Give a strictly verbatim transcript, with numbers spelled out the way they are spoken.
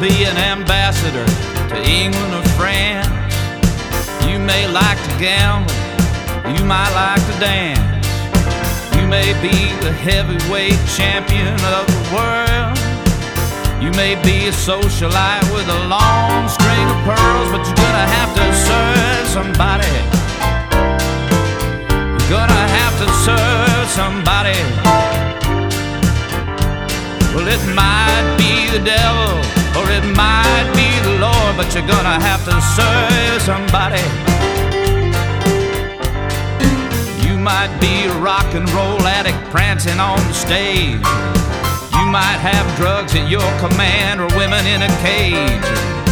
be an ambassador to England or France. You may like to gamble, you might like to dance. You may be the heavyweight champion of the world. You may be a socialite with a long string of pearls, but you're gonna have to serve somebody. You're gonna have to serve somebody. Well, it might be the devil, or it might be the Lord, but you're gonna have to serve somebody. You might be a rock and roll addict prancing on the stage. You might have drugs at your command or women in a cage.